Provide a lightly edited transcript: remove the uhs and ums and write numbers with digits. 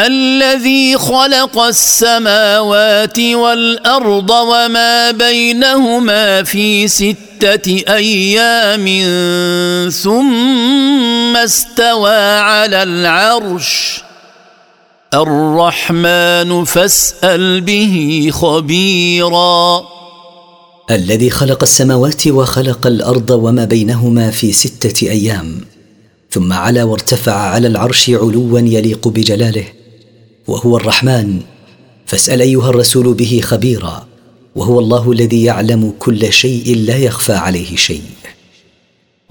الذي خلق السماوات والأرض وما بينهما في 6 أيام ثم استوى على العرش الرحمن فاسأل به خبيرا. الذي خلق السماوات وخلق الأرض وما بينهما في 6 أيام ثم علا وارتفع على العرش علوا يليق بجلاله، وهو الرحمن، فاسأل أيها الرسول به خبيرا، وهو الله الذي يعلم كل شيء لا يخفى عليه شيء.